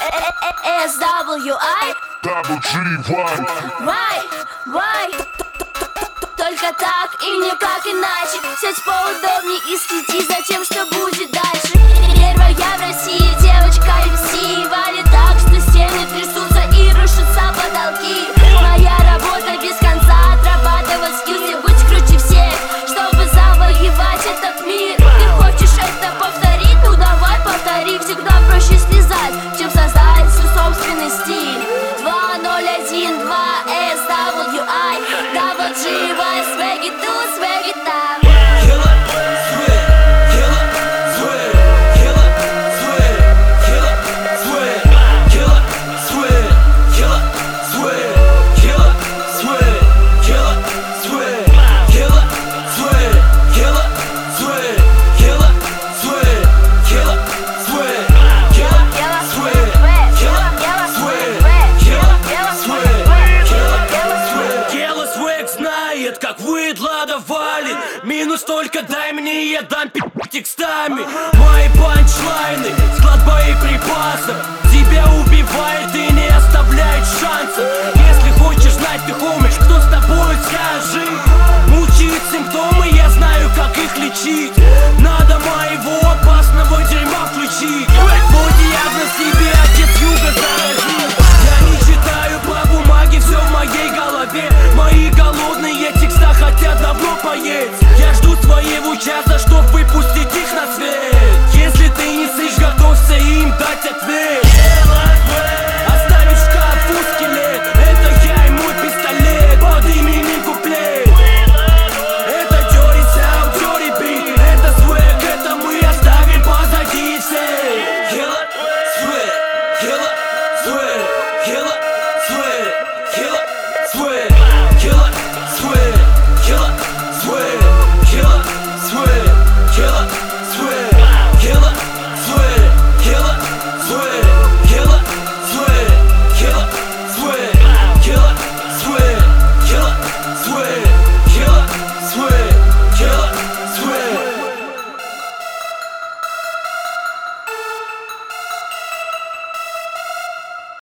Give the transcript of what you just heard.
SWI Double G, Why? Только так и никак иначе. Сядь поудобней и следи за тем, что будет дальше. Первая в России девочка MC валит так, что стены трясутся и рушатся потолки. Моя работа без конца, отрабатывать скиллы, будь круче всех, чтобы завоевать этот мир. Ты хочешь это повторить? Ну давай повтори. Всегда проще слезать, чем создать свой собственный стиль. 2012 SWI Double G, why swag it do, swag it down. Как выдла валит. Минус только дай мне, я дам текстами. Мои панчлайны, склад боеприпасов тебя убивает и не оставляет шансов. Если хочешь знать, ты хомишь, кто с тобой, скажи. Мучают симптомы, я знаю, как их лечить. Надо моего опасного дерьма включить. Мой диагноз